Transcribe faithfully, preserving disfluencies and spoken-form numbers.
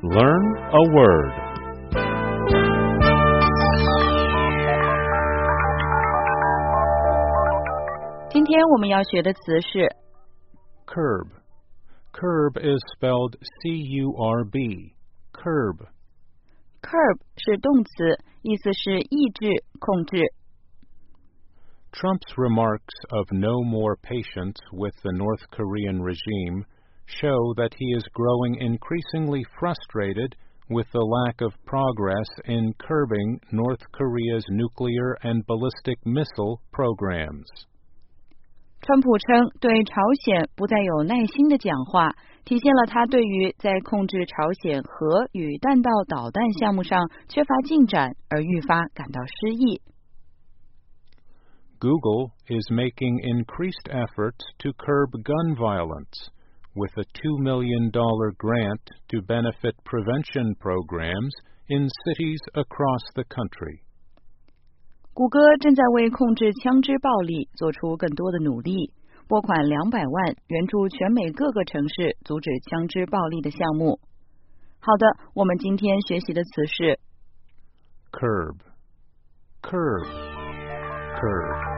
Learn a word. Today we will learn the word curb. Curb is spelled C U R B. Curb. Curb 是动词，意思是抑制、控制。 Trump's remarks of no more patience with the North Korean regime show that he is growing increasingly frustrated with the lack of progress in curbing North Korea's nuclear and ballistic missile programs. 川普称对朝鲜不再有耐心的讲话，体现了他对于在控制朝鲜核与弹道导弹项目上缺乏进展而愈发感到失意。 Google is making increased efforts to curb gun violence with a two million dollars grant to benefit prevention programs in cities across the country. 谷歌正在为控制枪支暴力做出更多的努力，拨款两百万援助全美各个城市阻止枪支暴力的项目。好的，我们今天学习的词是 curb, curb, curb.